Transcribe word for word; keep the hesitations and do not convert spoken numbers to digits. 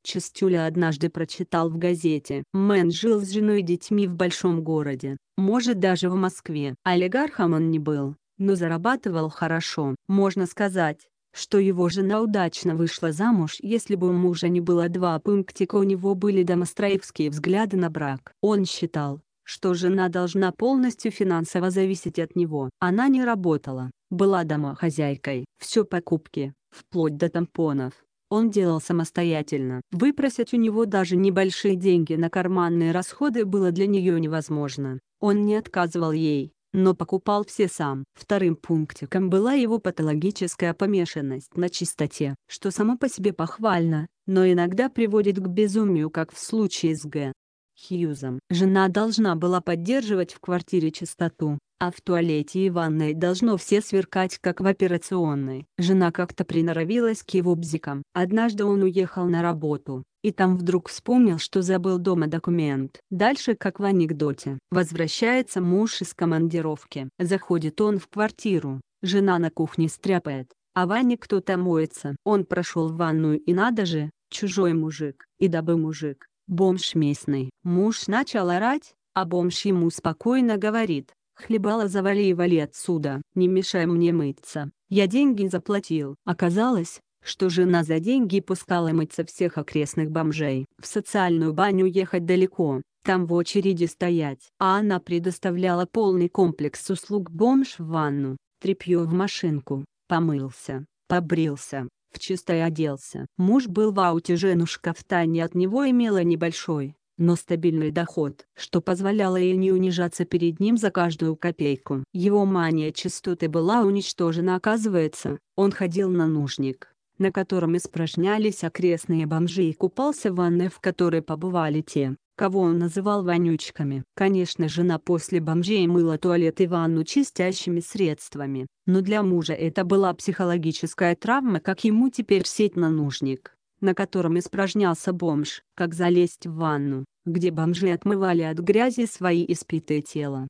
Чистюля однажды прочитал в газете: Мэн жил с женой и детьми в большом городе, может даже в Москве. Олигархом он не был, но зарабатывал хорошо. Можно сказать, что его жена удачно вышла замуж. Если бы у мужа не было два пунктика, у него были домостроевские взгляды на брак. Он считал, что жена должна полностью финансово зависеть от него. Она не работала, была домохозяйкой. Все покупки, вплоть до тампонов, он делал самостоятельно. Выпросить у него даже небольшие деньги на карманные расходы было для нее невозможно. Он не отказывал ей, но покупал все сам. Вторым пунктиком была его патологическая помешанность на чистоте, что само по себе похвально, но иногда приводит к безумию, как в случае с Г. Хьюзом. Жена должна была поддерживать в квартире чистоту, а в туалете и ванной должно все сверкать, как в операционной. Жена как-то приноровилась к его бзикам. Однажды он уехал на работу, и там вдруг вспомнил, что забыл дома документ. Дальше, как в анекдоте. Возвращается муж из командировки. Заходит он в квартиру, жена на кухне стряпает, а в ванне кто-то моется. Он прошел в ванную, и надо же, чужой мужик. И дабы мужик, бомж местный. Муж начал орать, а бомж ему спокойно говорит: «Хлебало завали и вали отсюда, не мешай мне мыться, я деньги заплатил». Оказалось, что жена за деньги пускала мыться всех окрестных бомжей. В социальную баню ехать далеко, там в очереди стоять. А она предоставляла полный комплекс услуг: бомж в ванну, тряпье в машинку, помылся, побрился, в чистое оделся. Муж был в ауте, женушка в тайне от него имела небольшой, но стабильный доход, что позволяло ей не унижаться перед ним за каждую копейку. Его мания чистоты была уничтожена. Оказывается, он ходил на нужник, на котором испражнялись окрестные бомжи, и купался в ванной, в которой побывали те, кого он называл вонючками. Конечно, жена после бомжей мыла туалет и ванну чистящими средствами, но для мужа это была психологическая травма, как ему теперь сеть на нужник, на котором испражнялся бомж, как залезть в ванну, где бомжи отмывали от грязи свои испитые тела.